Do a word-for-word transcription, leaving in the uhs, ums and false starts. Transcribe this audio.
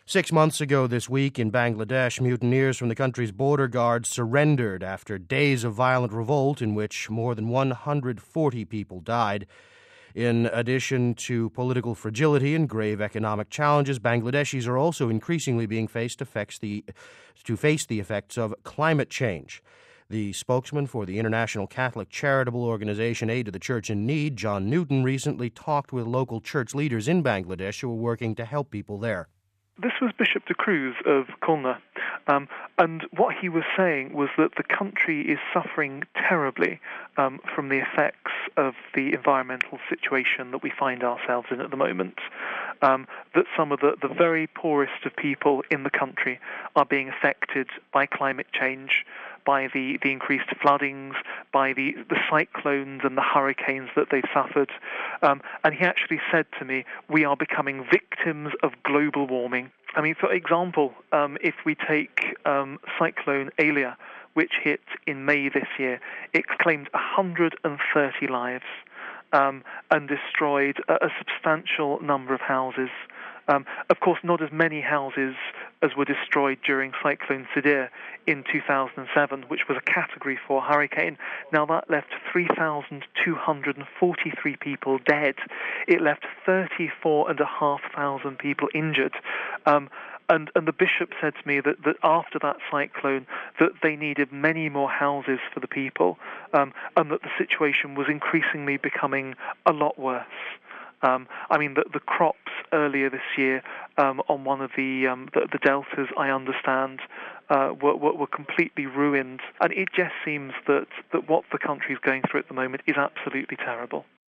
Six months ago this week in Bangladesh, mutineers from the country's border guard surrendered after days of violent revolt in which more than one hundred forty people died. In addition to political fragility and grave economic challenges, Bangladeshis are also increasingly being faced affects the, to face the effects of climate change. The spokesman for the International Catholic Charitable Organization Aid to the Church in Need, John Newton, recently talked with local church leaders in Bangladesh who are working to help people there. This was Bishop de Cruz of Khulna, um, and what he was saying was that the country is suffering terribly um, from the effects of the environmental situation that we find ourselves in at the moment, um, that some of the, the very poorest of people in the country are being affected by climate change, by the, the increased floodings, by the, the cyclones and the hurricanes that they've suffered. Um, and he actually said to me, we are becoming victims of global warming. I mean, for example, um, if we take um, Cyclone Alia, which hit in May this year, it claimed one hundred thirty lives um, and destroyed a, a substantial number of houses. Um, of course, not as many houses as were destroyed during Cyclone Sidr in two thousand seven, which was a Category four hurricane. Now, that left three thousand two hundred forty-three people dead. It left thirty-four thousand five hundred people injured. Um, and, and the bishop said to me that, that after that cyclone, that they needed many more houses for the people, um, and that the situation was increasingly becoming a lot worse. Um, I mean, the, the crops earlier this year um, on one of the, um, the the deltas, I understand, uh, were, were, were completely ruined. And it just seems that, that what the country is going through at the moment is absolutely terrible.